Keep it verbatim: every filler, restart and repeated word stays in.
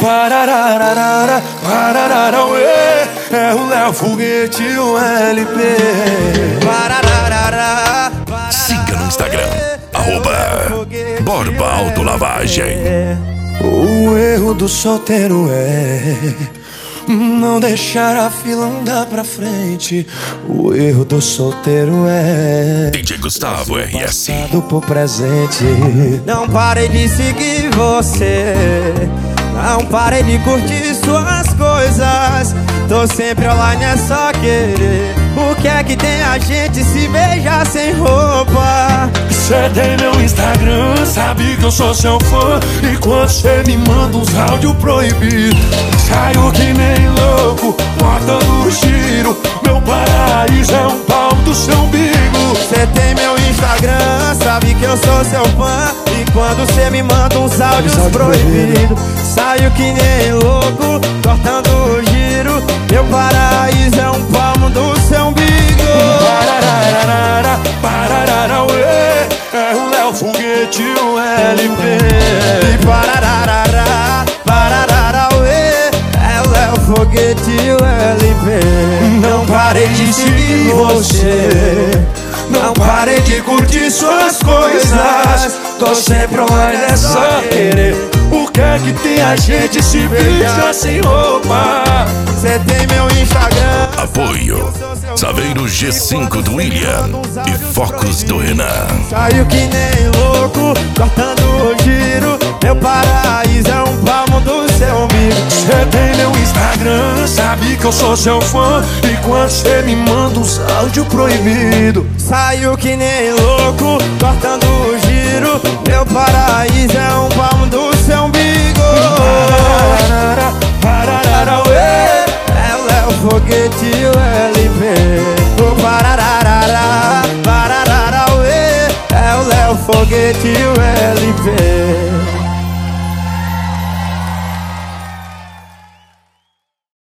Parararara, pararara, ué. É o Léo Foguete, o L P. Parararara, pararara, siga no Instagram, arroba Borba Autolavagem. O erro do solteiro é não deixar a fila andar pra frente. O erro do solteiro é D J Gustavo R S. passado por presente. não parei de seguir você, não parei de curtir suas coisas. Tô sempre online, é só querer. O que é que tem a gente se beijar sem roupa? Cê tem meu Instagram, sabe que eu sou seu fã. E quando cê me manda uns áudios proibidos, saio que nem louco, botando giro. Meu paraíso é um pau do seu umbigo. Cê tem meu Instagram, sabe que eu sou seu fã. E quando cê me manda uns áudios proibidos, saio que nem louco, cortando o giro. Meu paraíso é um palmo do seu umbigo. Parararara, pararara, ué. É o Léo Foguete, o L P. E parararara, pararara, ué. É o Léo Foguete e o L P. Não parei de seguir você, não parei de curtir suas coisas. Tô sempre online, é só querer. O que é que tem a gente se beija sem roupa? Cê tem meu Instagram, Apoio Saveiro G cinco do William e Focus do Renan. saiu que nem louco, cortando o giro. Meu paraíso é um palmo do seu umbigo. Cê tem meu Instagram, sabe que eu sou seu fã. E quando cê me manda uns áudios proibidos, Saiu que nem louco, cortando o giro. Meu paraíso é um palmo do seu umbigo. pararara, pararara, ué. É o Léo Foguete e o L